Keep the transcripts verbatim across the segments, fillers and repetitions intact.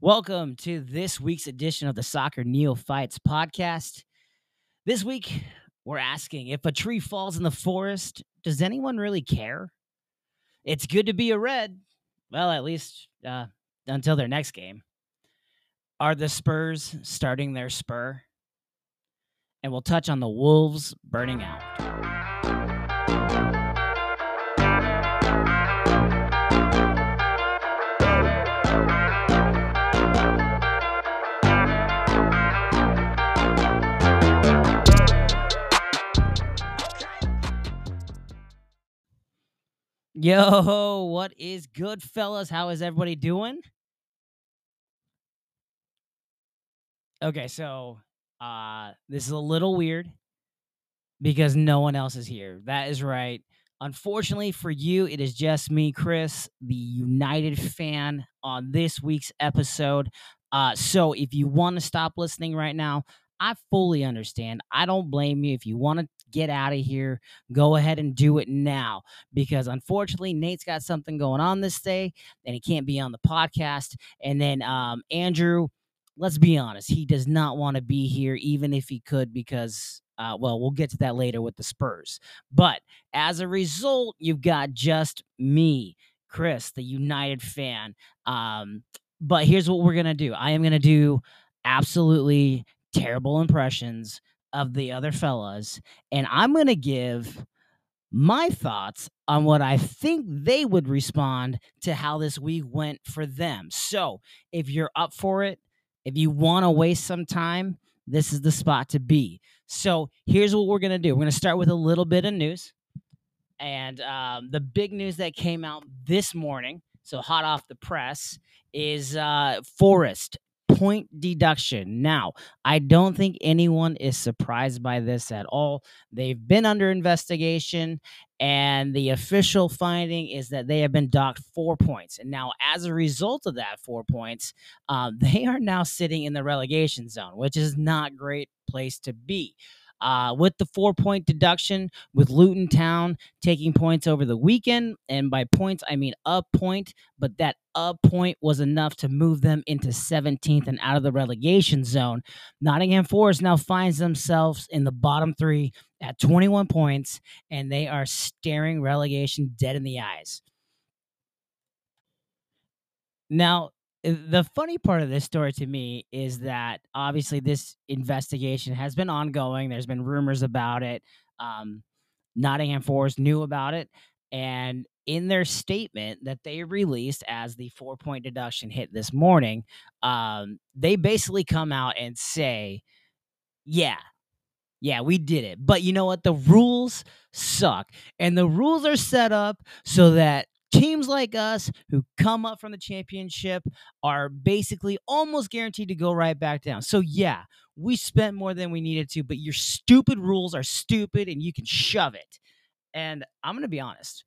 Welcome to this week's edition of the Soccer Neophytes podcast. This week, we're asking, if a tree falls in the forest, does anyone really care? It's good to be a Red. Well, at least uh, until their next game. Are the Spurs starting their spur? And we'll touch on the Wolves burning out. Yo, what is good, fellas? How is everybody doing? Okay, so uh, this is a little weird because no one else is here. That is right. Unfortunately for you, it is just me, Chris, the United fan, on this week's episode. Uh, so if you want to stop listening right now, I fully understand. I don't blame you. If you want to get out of here, go ahead and do it now. Because unfortunately, Nate's got something going on this day, and he can't be on the podcast. And then um, Andrew, let's be honest, he does not want to be here, even if he could, because, uh, well, we'll get to that later with the Spurs. But as a result, you've got just me, Chris, the United fan. Um, but here's what we're going to do. I am going to do absolutely terrible impressions of the other fellas, and I'm going to give my thoughts on what I think they would respond to how this week went for them. So if you're up for it, if you want to waste some time, this is the spot to be. So here's what we're going to do. We're going to start with a little bit of news. And um, the big news that came out this morning, so hot off the press, is uh, Forest point deduction. Now, I don't think anyone is surprised by this at all. They've been under investigation, and the official finding is that they have been docked four points. And now, as a result of that four points, um, they are now sitting in the relegation zone, which is not a great place to be. Uh, with the four-point deduction, with Luton Town taking points over the weekend, and by points, I mean a point, but that a point was enough to move them into seventeenth and out of the relegation zone. Nottingham Forest now finds themselves in the bottom three at twenty-one points, and they are staring relegation dead in the eyes. Now, the funny part of this story to me is that obviously this investigation has been ongoing. There's been rumors about it. Um, Nottingham Forest knew about it. And in their statement that they released as the four-point deduction hit this morning, um, they basically come out and say, yeah, yeah, we did it. But you know what? The rules suck. And the rules are set up so that teams like us who come up from the championship are basically almost guaranteed to go right back down. So, yeah, we spent more than we needed to, but your stupid rules are stupid and you can shove it. And I'm going to be honest.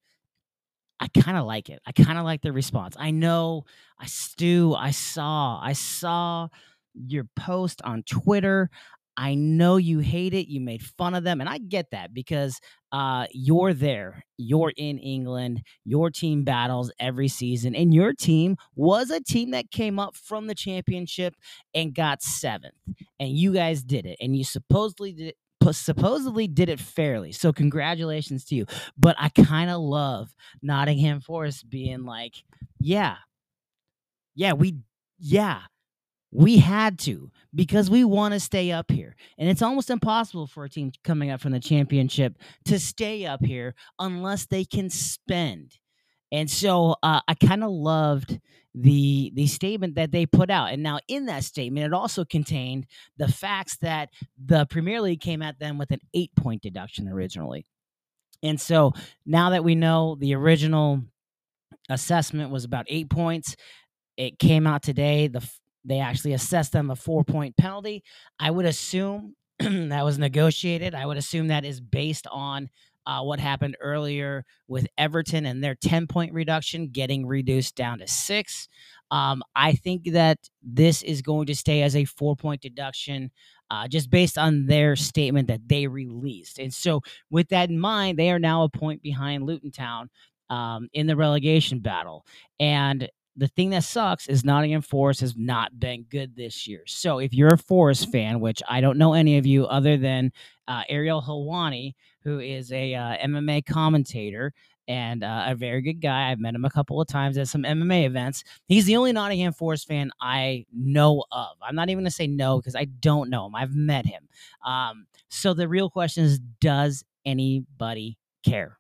I kind of like it. I kind of like their response. I know, I Stu, I saw, I saw your post on Twitter. I know you hate it. You made fun of them. And I get that because uh, you're there. You're in England. Your team battles every season. And your team was a team that came up from the championship and got seventh. And you guys did it. And you supposedly did it. supposedly did it fairly. So congratulations to you. But I kind of love Nottingham Forest being like, yeah, yeah, we, yeah, we had to because we want to stay up here. And it's almost impossible for a team coming up from the championship to stay up here unless they can spend. And so uh, I kind of loved the the statement that they put out. And now in that statement, it also contained the facts that the Premier League came at them with an eight-point deduction originally. And so now that we know the original assessment was about eight points, it came out today. The They actually assessed them a four-point penalty. I would assume that was negotiated. I would assume that is based on Uh, what happened earlier with Everton and their ten-point reduction getting reduced down to six. Um, I think that this is going to stay as a four-point deduction uh, just based on their statement that they released. And so with that in mind, they are now a point behind Luton Town um, in the relegation battle. And the thing that sucks is Nottingham Forest has not been good this year. So if you're a Forest fan, which I don't know any of you other than uh, Ariel Helwani, who is a uh, M M A commentator and uh, a very good guy. I've met him a couple of times at some M M A events. He's the only Nottingham Forest fan I know of. I'm not even going to say no because I don't know him. I've met him. Um, so the real question is, does anybody care?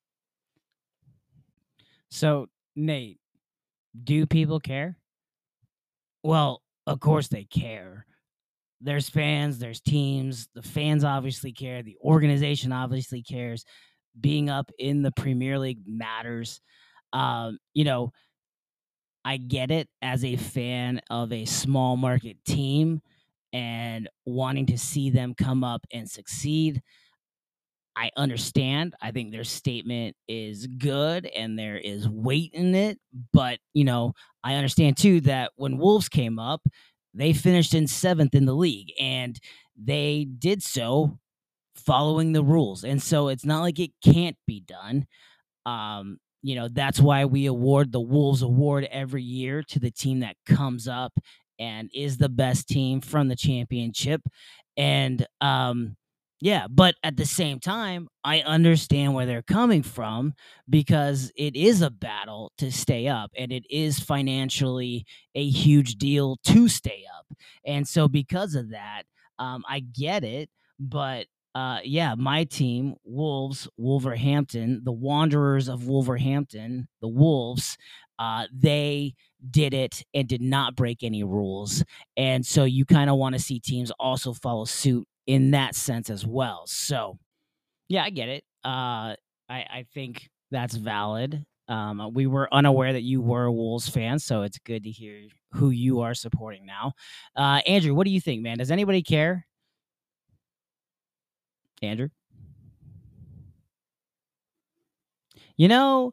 So, Nate, do people care? Well, of course they care. There's fans, there's teams. The fans obviously care. The organization obviously cares. Being up in the Premier League matters. Um, you know, I get it as a fan of a small market team and wanting to see them come up and succeed. I understand. I think their statement is good and there is weight in it. But, you know, I understand too that when Wolves came up, they finished in seventh in the league and they did so following the rules. And so it's not like it can't be done. Um, you know, that's why we award the Wolves Award every year to the team that comes up and is the best team from the championship. And um, yeah, but at the same time, I understand where they're coming from because it is a battle to stay up and it is financially a huge deal to stay up. And so because of that, um, I get it, but uh, yeah, my team, Wolves, Wolverhampton, the Wanderers of Wolverhampton, the Wolves, uh, they did it and did not break any rules. And so you kind of want to see teams also follow suit in that sense as well. So, yeah, I get it. Uh, I, I think that's valid. Um, we were unaware that you were a Wolves fan, so it's good to hear who you are supporting now. Uh, Andrew, what do you think, man? Does anybody care? Andrew? You know,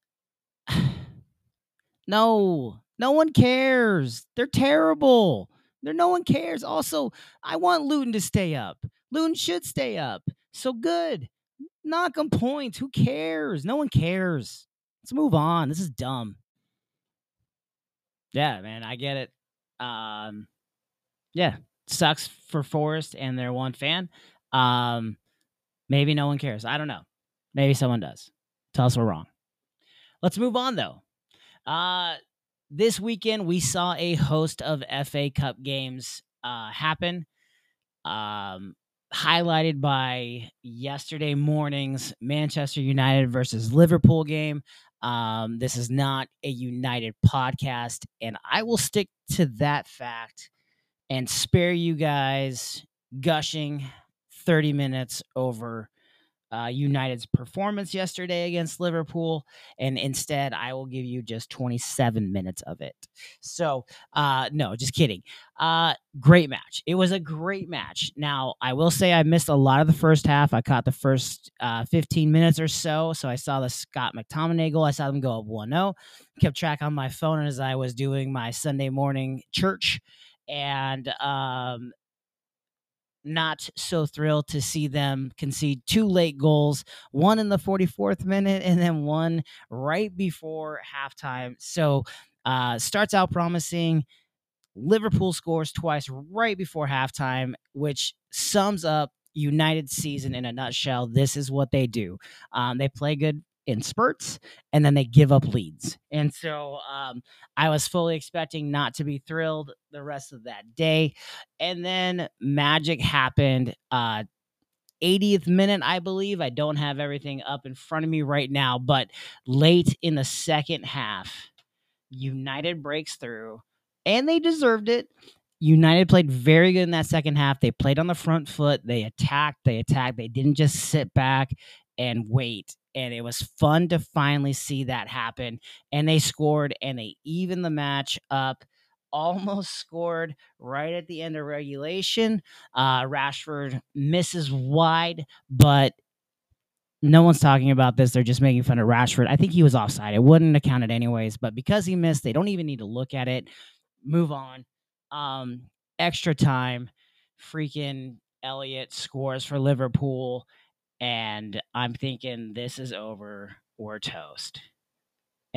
no, no one cares. They're terrible. There, no one cares. Also, I want Luton to stay up. Luton should stay up. So good. Knock 'em points. Who cares? No one cares. Let's move on. This is dumb. Yeah, man, I get it. Um, yeah, sucks for Forest and their one fan. Um, maybe no one cares. I don't know. Maybe someone does. Tell us we're wrong. Let's move on though. Uh, this weekend we saw a host of F A Cup games uh, happen, um, highlighted by yesterday morning's Manchester United versus Liverpool game. Um, this is not a United podcast, and I will stick to that fact and spare you guys gushing thirty minutes over uh, United's performance yesterday against Liverpool, and instead I will give you just twenty-seven minutes of it. So, uh, no, just kidding. Uh, great match. It was a great match. Now, I will say I missed a lot of the first half. I caught the first uh, fifteen minutes or so, so I saw the Scott McTominay goal. I saw them go up one oh. Kept track on my phone as I was doing my Sunday morning church, and um, not so thrilled to see them concede two late goals, one in the forty-fourth minute and then one right before halftime. So uh, starts out promising. Liverpool scores twice right before halftime, which sums up United's season in a nutshell. This is what they do. Um, they play good in spurts, and then they give up leads. And so um, I was fully expecting not to be thrilled the rest of that day. And then magic happened. Uh, eightieth minute, I believe. I don't have everything up in front of me right now, but late in the second half, United breaks through, and they deserved it. United played very good in that second half. They played on the front foot. They attacked. They attacked. They didn't just sit back and wait. And it was fun to finally see that happen. And they scored, and they evened the match up. Almost scored right at the end of regulation. Uh, Rashford misses wide, but no one's talking about this. They're just making fun of Rashford. I think he was offside. It wouldn't have counted anyways, but because he missed, they don't even need to look at it. Move on. Um, extra time. Freaking Elliott scores for Liverpool, and I'm thinking this is over. We're toast.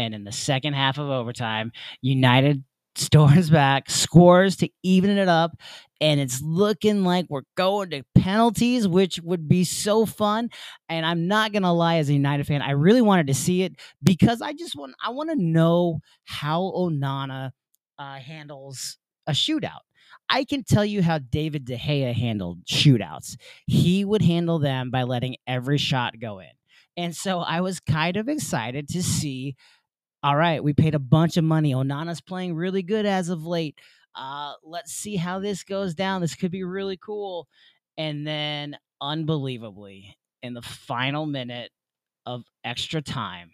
And in the second half of overtime, United storms back, scores to even it up, and it's looking like we're going to penalties, which would be so fun. And I'm not gonna lie, as a United fan, I really wanted to see it because I just want I want to know how Onana uh, handles a shootout. I can tell you how David De Gea handled shootouts. He would handle them by letting every shot go in. And so I was kind of excited to see, all right, we paid a bunch of money. Onana's playing really good as of late. Uh, let's see how this goes down. This could be really cool. And then, unbelievably, in the final minute of extra time,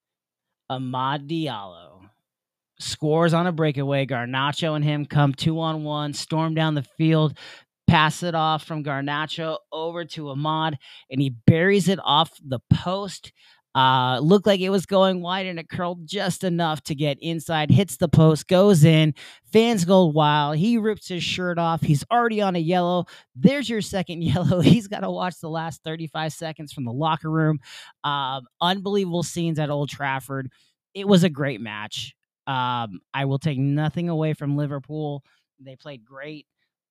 Amad Diallo scores on a breakaway. Garnacho and him come two on one, storm down the field, pass it off from Garnacho over to Amad, and he buries it off the post. Uh, looked like it was going wide, and it curled just enough to get inside, hits the post, goes in. Fans go wild. He rips his shirt off. He's already on a yellow. There's your second yellow. He's got to watch the last thirty-five seconds from the locker room. Um, unbelievable scenes at Old Trafford. It was a great match. Um, I will take nothing away from Liverpool. They played great.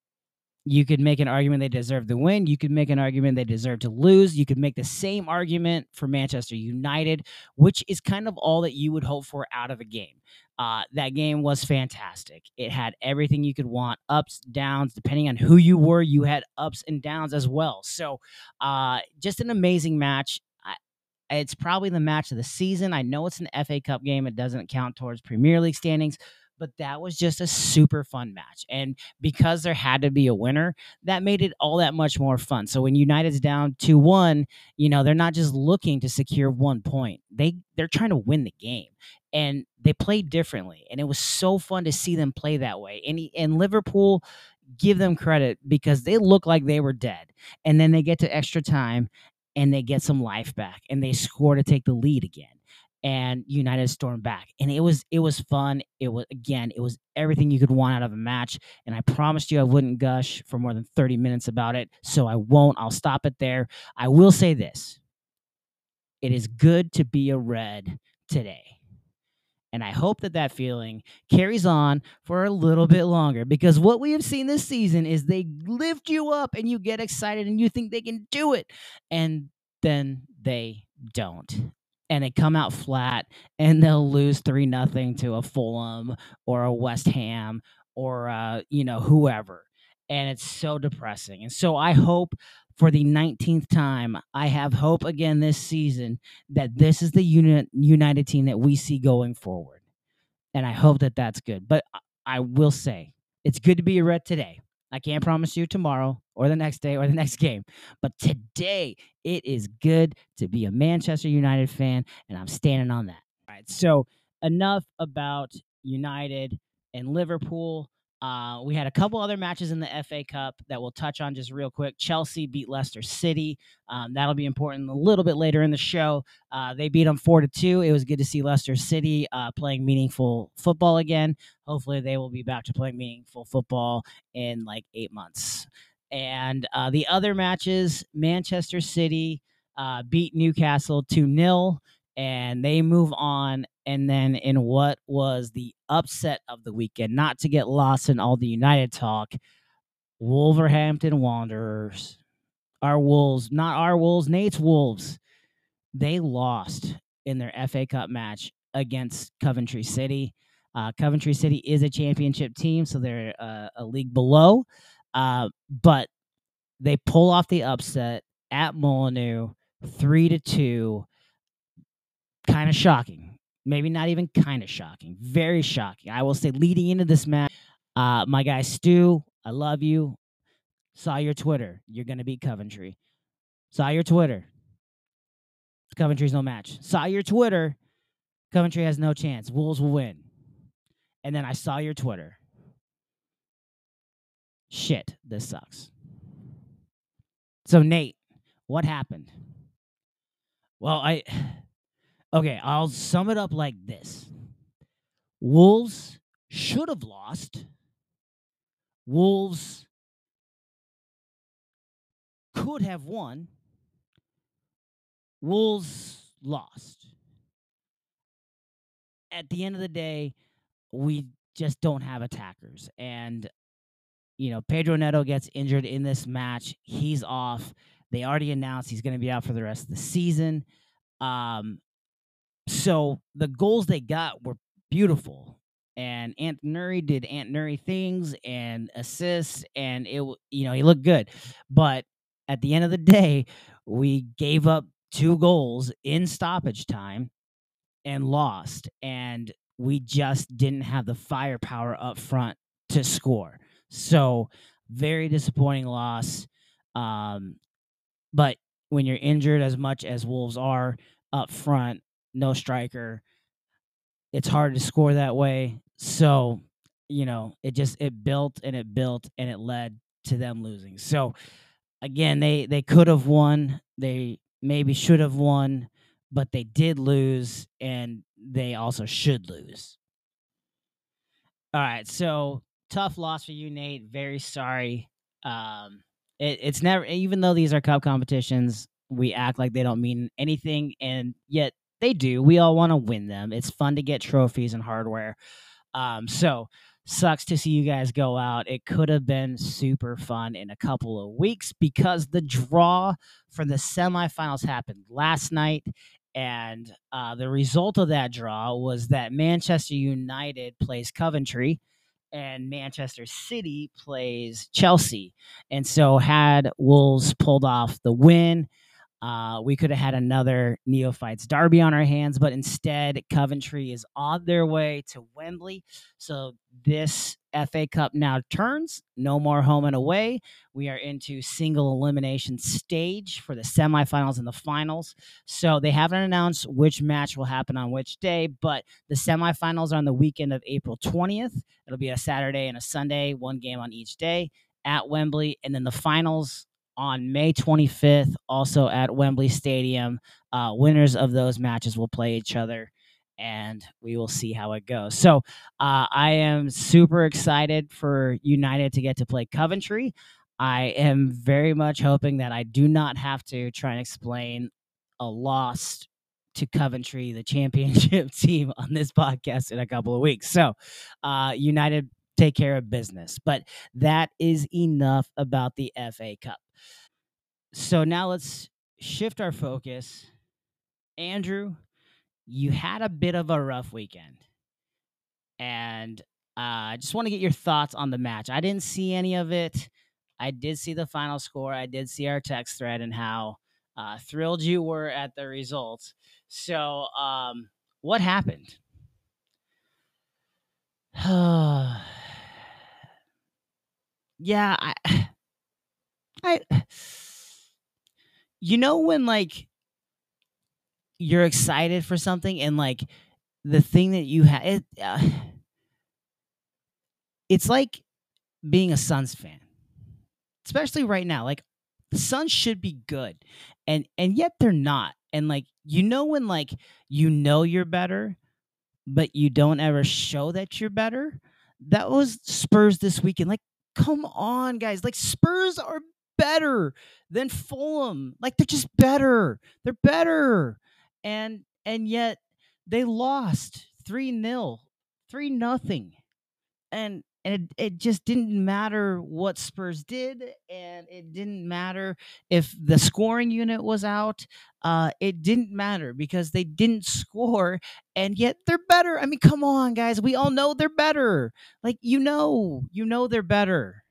You could make an argument they deserve to win. You could make an argument they deserve to lose. You could make the same argument for Manchester United, which is kind of all that you would hope for out of a game. Uh, that game was fantastic. It had everything you could want, ups, downs. Depending on who you were, you had ups and downs as well. So uh, just an amazing match. I, it's probably the match of the season. I know it's an F A Cup game. It doesn't count towards Premier League standings, but that was just a super fun match. And because there had to be a winner, that made it all that much more fun. So when United's down two one, you know, they're not just looking to secure one point. They they're trying to win the game. And they played differently. And it was so fun to see them play that way. And he, and Liverpool, give them credit because they look like they were dead. And then they get to extra time and they get some life back and they score to take the lead again. And United stormed back. And it was it was fun. It was again, it was everything you could want out of a match. And I promised you I wouldn't gush for more than thirty minutes about it. So I won't. I'll stop it there. I will say this. It is good to be a Red today. And I hope that that feeling carries on for a little bit longer, because what we have seen this season is they lift you up and you get excited and you think they can do it. And then they don't. And they come out flat and they'll lose three nothing to a Fulham or a West Ham or, uh, you know, whoever. And it's so depressing. And so I hope for the nineteenth time, I have hope again this season that this is the uni- United team that we see going forward. And I hope that that's good. But I will say, it's good to be a Red today. I can't promise you tomorrow or the next day or the next game. But today, it is good to be a Manchester United fan, and I'm standing on that. All right, so enough about United and Liverpool. Uh, we had a couple other matches in the F A Cup that we'll touch on just real quick. Chelsea beat Leicester City. Um, that'll be important a little bit later in the show. Uh, they beat them four to two. It was good to see Leicester City uh, playing meaningful football again. Hopefully, they will be back to playing meaningful football in like eight months. And uh, the other matches, Manchester City uh, beat Newcastle two nil, and they move on. And then in what was the upset of the weekend, not to get lost in all the United talk, Wolverhampton Wanderers, our Wolves, not our Wolves, Nate's Wolves, they lost in their F A Cup match against Coventry City. Uh, Coventry City is a championship team, so they're uh, a league below. Uh, but they pull off the upset at Molineux, three to two. Kind of shocking. Maybe not even kind of shocking. Very shocking. I will say, leading into this match, uh, my guy Stu, I love you. Saw your Twitter. You're gonna beat Coventry. Saw your Twitter. Coventry's no match. Saw your Twitter. Coventry has no chance. Wolves will win. And then I saw your Twitter. Shit, this sucks. So, Nate, what happened? Well, I... Okay, I'll sum it up like this. Wolves should have lost. Wolves could have won. Wolves lost. at the end of the day, we just don't have attackers. And, you know, Pedro Neto gets injured in this match. He's off. They already announced he's going to be out for the rest of the season. Um, so the goals they got were beautiful. And Ant Nuri did Ant Nuri things and assists, and it, w- you know, he looked good. But at the end of the day, we gave up two goals in stoppage time and lost, and we just didn't have the firepower up front to score. So very disappointing loss. Um, but when you're injured as much as Wolves are up front, no striker, it's hard to score that way. So, you know, it just it built and it built and it led to them losing. So again, they they could have won. They maybe should have won, but they did lose, and they also should lose. All right, so tough loss for you, Nate. Very sorry. Um, it, it's never, even though these are cup competitions, we act like they don't mean anything, and yet they do. We all want to win them. It's fun to get trophies and hardware. Um, so sucks to see you guys go out. It could have been super fun in a couple of weeks because the draw for the semifinals happened last night. And uh, the result of that draw was that Manchester United plays Coventry and Manchester City plays Chelsea. And so, had Wolves pulled off the win, uh, we could have had another Neophytes derby on our hands, but instead, Coventry is on their way to Wembley. So this F A Cup now turns. No more home and away. We are into single elimination stage for the semifinals and the finals. So they haven't announced which match will happen on which day, but the semifinals are on the weekend of April twentieth. It'll be a Saturday and a Sunday, one game on each day at Wembley. And then the finals on May twenty-fifth, also at Wembley Stadium. Uh, winners of those matches will play each other, and we will see how it goes. So uh, I am super excited for United to get to play Coventry. I am very much hoping that I do not have to try and explain a loss to Coventry, the championship team, on this podcast in a couple of weeks. So uh, United take care of business. But that is enough about the F A Cup. So now let's shift our focus. Andrew, you had a bit of a rough weekend. And uh, I just want to get your thoughts on the match. I didn't see any of it. I did see the final score. I did see our text thread and how uh, thrilled you were at the results. So, um, what happened? yeah, I, I, you know, when like you're excited for something and like the thing that you have, it, uh, it's like being a Suns fan, especially right now. Like the Suns should be good, and and yet they're not. And like you know when like you know you're better, but you don't ever show that you're better. That was Spurs this weekend. Like, come on, guys. Like Spurs are better than Fulham. Like they're just better. They're better. And and yet they lost three nil, three nothing. And and it, it just didn't matter what Spurs did, and it didn't matter if the scoring unit was out. Uh, it didn't matter because they didn't score, and yet they're better. I mean, come on, guys, we all know they're better. Like you know, you know they're better.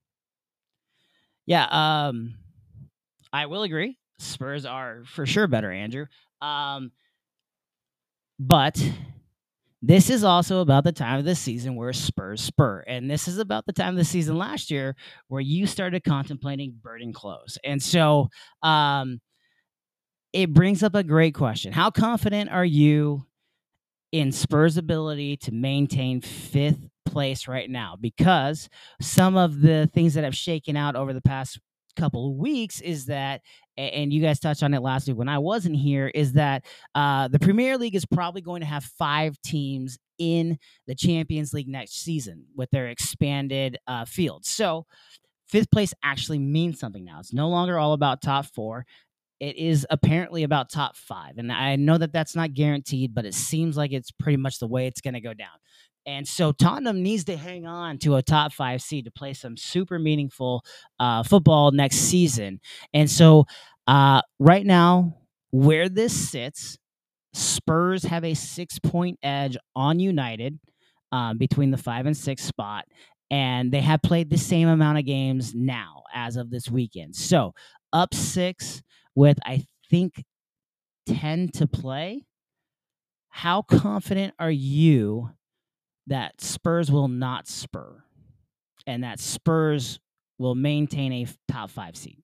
Yeah, um, I will agree. Spurs are for sure better, Andrew. Um, but this is also about the time of the season where Spurs spur. And this is about the time of the season last year where you started contemplating burning clothes. And so um, it brings up a great question. How confident are you in Spurs' ability to maintain fifth place right now? Because some of the things that have shaken out over the past couple of weeks is that, and you guys touched on it last week when I wasn't here, is that uh, the Premier League is probably going to have five teams in the Champions League next season with their expanded uh, field. So fifth place actually means something now. It's no longer all about top four. it is apparently about top five. And I know that that's not guaranteed, but it seems like it's pretty much the way it's going to go down. And so Tottenham needs to hang on to a top five seed to play some super meaningful uh, football next season. And so uh, right now, where this sits, Spurs have a six-point edge on United um, between the five and six spot, and they have played the same amount of games now as of this weekend. So up six with, I think, ten to play. How confident are you that Spurs will not spur and that Spurs will maintain a top five seed?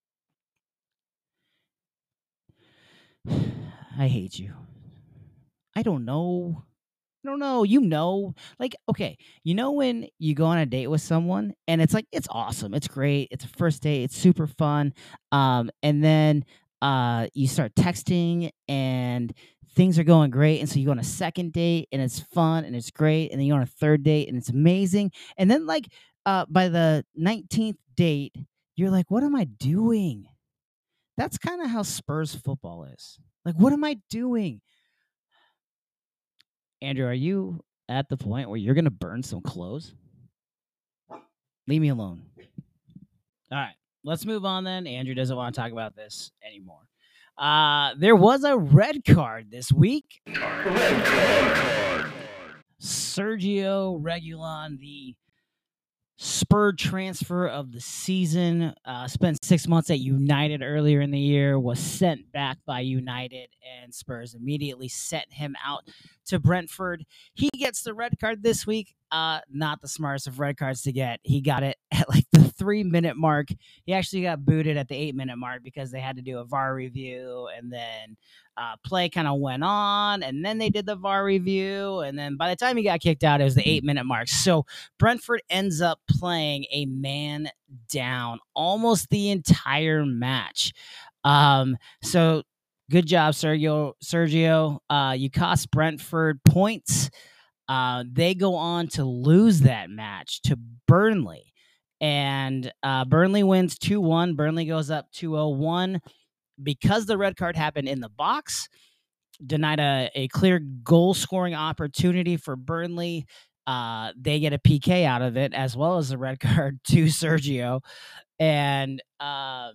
I hate you. I don't know. I don't know. You know, like, okay, you know when you go on a date with someone and it's like, it's awesome. It's great. It's a first date. It's super fun. Um, and then uh, you start texting and things are going great. And so you go on a second date and it's fun and it's great. And then you go on a third date and it's amazing. And then, like, uh, by the nineteenth date, you're like, what am I doing? That's kind of how Spurs football is. Like, what am I doing? Andrew, are you at the point where you're going to burn some clothes? Leave me alone. All right, let's move on then. Andrew doesn't want to talk about this anymore. Uh, there was a red card this week. Red card. Sergio Reguilon, the Spur transfer of the season, uh, spent six months at United earlier in the year, was sent back by United, and Spurs immediately sent him out to Brentford. He gets the red card this week. Uh, not the smartest of red cards to get. He got it at like the three-minute mark. He actually got booted at the eight-minute mark because they had to do a V A R review, and then uh, play kind of went on, and then they did the V A R review, and then by the time he got kicked out, it was the eight-minute mark. So Brentford ends up playing a man down almost the entire match. Um, so good job, Sergio. Sergio, uh, you cost Brentford points. Uh, they go on to lose that match to Burnley. And uh, Burnley wins two one. Burnley goes up two oh one. Because the red card happened in the box, denied a, a clear goal-scoring opportunity for Burnley. Uh, they get a P K out of it, as well as a red card to Sergio. And um,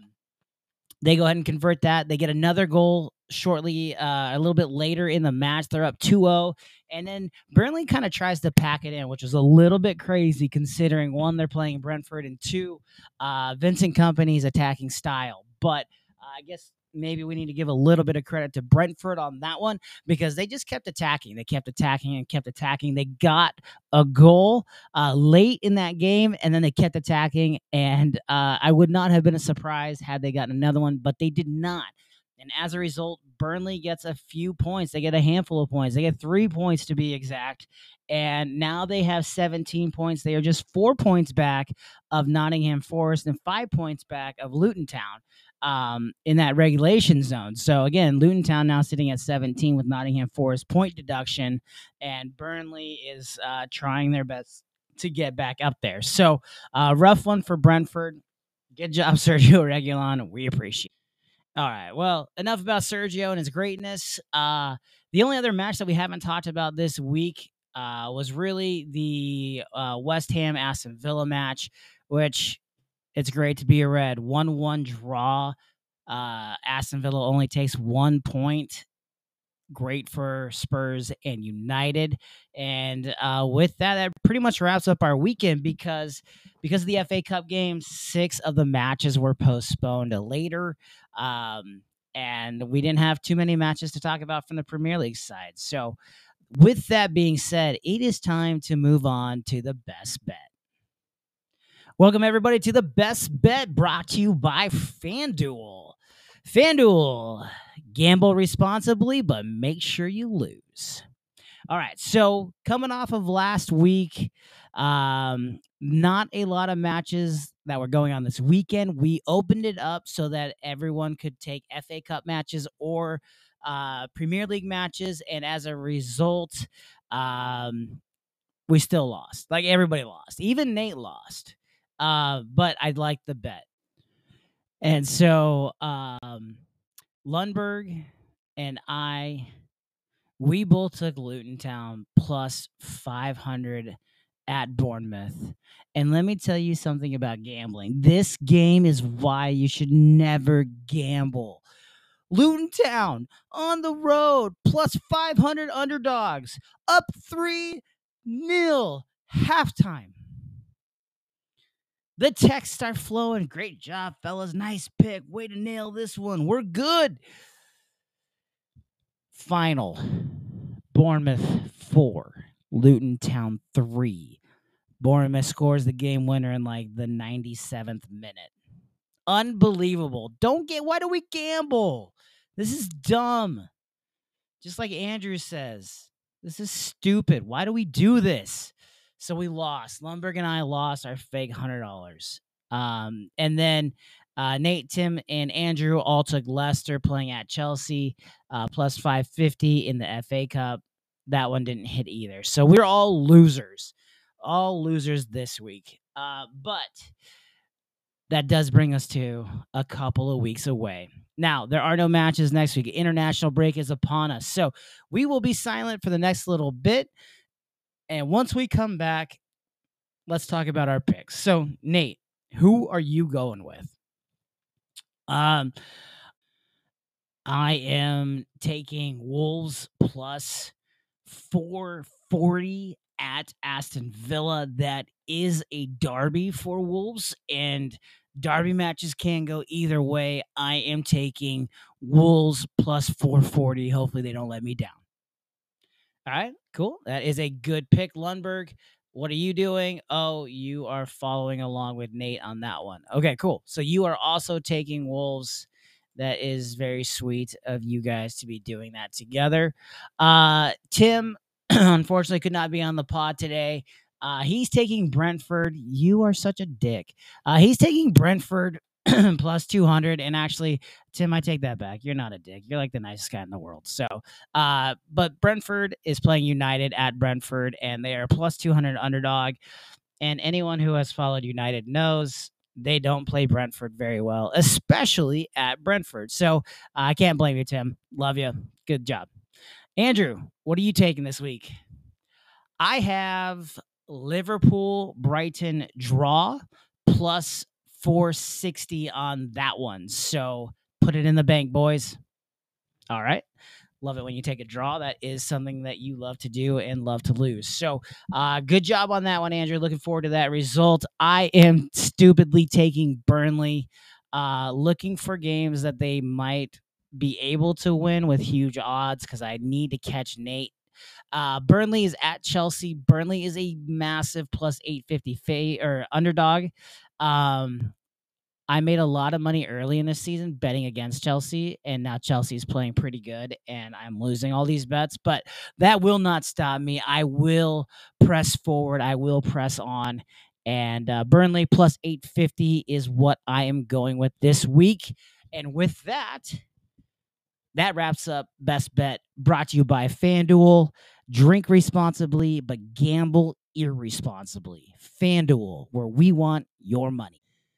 they go ahead and convert that. They get another goal shortly, uh, a little bit later in the match. They're up two oh. And then Burnley kind of tries to pack it in, which is a little bit crazy considering, one, they're playing Brentford, and two, uh, Vincent Kompany's attacking style. But uh, I guess maybe we need to give a little bit of credit to Brentford on that one, because they just kept attacking. They kept attacking and kept attacking. They got a goal uh, late in that game, and then they kept attacking. And uh, I would not have been a surprise had they gotten another one, but they did not. And as a result, Burnley gets a few points. They get a handful of points. They get three points to be exact. And now they have seventeen points. They are just four points back of Nottingham Forest and five points back of Luton Town um, in that regulation zone. So, again, Luton Town now sitting at seventeen with Nottingham Forest point deduction. And Burnley is uh, trying their best to get back up there. So, uh, rough one for Brentford. Good job, Sergio Reguilon. We appreciate it. All right. Well, enough about Sergio and his greatness. Uh, the only other match that we haven't talked about this week uh, was really the uh, West Ham Aston Villa match, which it's great to be a red. one one draw. Uh, Aston Villa only takes one point. Great for Spurs and United. And uh, with that, that pretty much wraps up our weekend, because because of the F A Cup game, six of the matches were postponed to later. Um, and we didn't have too many matches to talk about from the Premier League side. So with that being said, it is time to move on to the best bet. Welcome, everybody, to the best bet, brought to you by FanDuel. FanDuel, gamble responsibly, but make sure you lose. All right, so coming off of last week, um, not a lot of matches that were going on this weekend. We opened it up so that everyone could take F A Cup matches or uh, Premier League matches, and as a result, um, we still lost. Like, everybody lost. Even Nate lost. Uh, but I liked the bet. And so um, Lundberg and I, we both took Luton Town plus five hundred at Bournemouth. And let me tell you something about gambling. This game is why you should never gamble. Luton Town on the road, plus five hundred underdogs, up three nil halftime. The texts start flowing. Great job, fellas. Nice pick. Way to nail this one. We're good. Final. Bournemouth four, Luton Town three. Bournemouth scores the game winner in like the ninety-seventh minute. Unbelievable. Don't get, why do we gamble? This is dumb. Just like Andrew says, this is stupid. Why do we do this? So we lost. Lundberg and I lost our fake one hundred dollars. Um, and then uh, Nate, Tim, and Andrew all took Leicester playing at Chelsea, uh, plus five fifty in the F A Cup. That one didn't hit either. So we're all losers. All losers this week. Uh, but that does bring us to a couple of weeks away. Now, there are no matches next week. International break is upon us. So we will be silent for the next little bit. And once we come back, let's talk about our picks. So, Nate, who are you going with? Um, I am taking Wolves plus four forty at Aston Villa. That is a derby for Wolves, and derby matches can go either way. I am taking Wolves plus four forty. Hopefully they don't let me down. All right, cool. That is a good pick, Lundberg. What are you doing? Oh, you are following along with Nate on that one. Okay, cool. So you are also taking Wolves. That is very sweet of you guys to be doing that together. Uh, Tim, unfortunately, could not be on the pod today. Uh, he's taking Brentford. You are such a dick. Uh, he's taking Brentford plus two hundred. And actually, Tim, I take that back. You're not a dick. You're like the nicest guy in the world. So, uh, but Brentford is playing United at Brentford, and they are plus two hundred underdog. And anyone who has followed United knows they don't play Brentford very well, especially at Brentford. So uh, I can't blame you, Tim. Love you. Good job. Andrew, what are you taking this week? I have Liverpool Brighton draw plus four sixty on that one. So put it in the bank, boys. All right. Love it when you take a draw. That is something that you love to do and love to lose. So uh, good job on that one, Andrew. Looking forward to that result. I am stupidly taking Burnley, uh, looking for games that they might be able to win with huge odds because I need to catch Nate. Uh, Burnley is at Chelsea. Burnley is a massive plus eight fifty fa- or underdog. Um, I made a lot of money early in this season betting against Chelsea, and now Chelsea's playing pretty good, and I'm losing all these bets, but that will not stop me. I will press forward. I will press on, and uh, Burnley plus eight fifty is what I am going with this week. And with that, that wraps up Best Bet, brought to you by FanDuel. Drink responsibly, but gamble irresponsibly. FanDuel, where we want your money.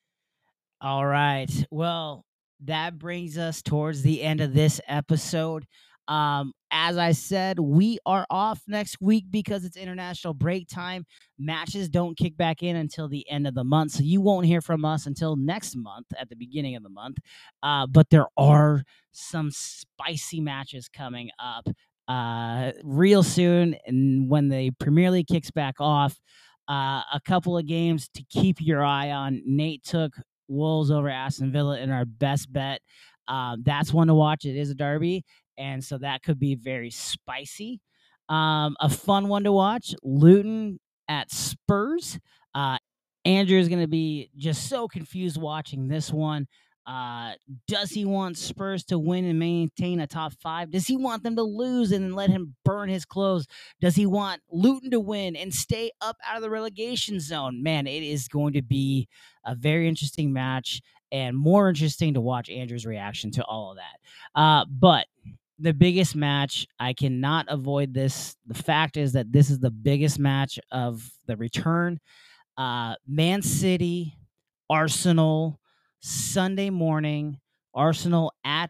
All right. Well, that brings us towards the end of this episode. Um, as I said, we are off next week because it's international break time. Matches don't kick back in until the end of the month, so you won't hear from us until next month at the beginning of the month. Uh, but there are some spicy matches coming up uh, real soon, and when the Premier League kicks back off, uh, a couple of games to keep your eye on. Nate took Wolves over Aston Villa in our best bet. Um, that's one to watch. It is a derby, and so that could be very spicy. Um, a fun one to watch, Luton at Spurs. Uh, Andrew is going to be just so confused watching this one. Uh, does he want Spurs to win and maintain a top five? Does he want them to lose and let him burn his clothes? Does he want Luton to win and stay up out of the relegation zone? Man, it is going to be a very interesting match and more interesting to watch Andrew's reaction to all of that. Uh, but the biggest match, I cannot avoid this. The fact is that this is the biggest match of the return. Uh, Man City, Arsenal, Sunday morning, Arsenal at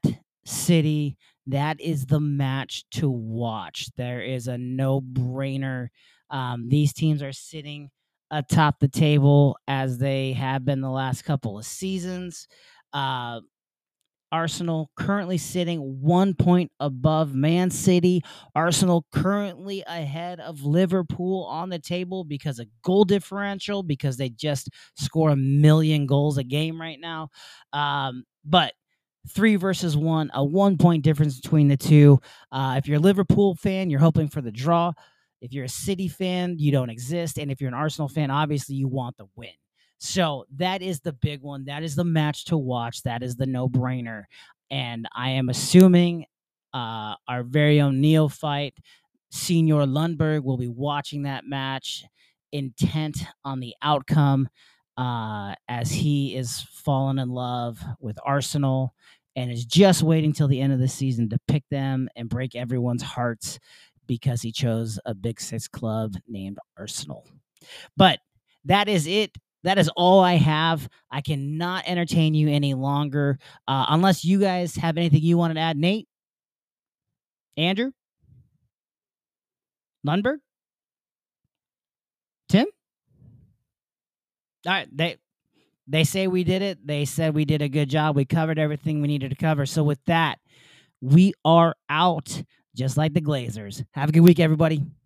City. That is the match to watch. There is a no-brainer. Um, these teams are sitting atop the table as they have been the last couple of seasons. Uh, Arsenal currently sitting one point above Man City. Arsenal currently ahead of Liverpool on the table because of goal differential, because they just score a million goals a game right now. Um, but three versus one, a one point difference between the two. Uh, if you're a Liverpool fan, you're hoping for the draw. If you're a City fan, you don't exist. And if you're an Arsenal fan, obviously you want the win. So that is the big one. That is the match to watch. That is the no-brainer. And I am assuming uh, our very own neophyte, Senior Lundberg, will be watching that match, intent on the outcome, uh, as he is fallen in love with Arsenal and is just waiting till the end of the season to pick them and break everyone's hearts because he chose a Big Six club named Arsenal. But that is it. That is all I have. I cannot entertain you any longer, uh, unless you guys have anything you want to add. Nate, Andrew, Lundberg, Tim. All right, they they say we did it. They said we did a good job. We covered everything we needed to cover. So with that, we are out, just like the Glazers. Have a good week, everybody.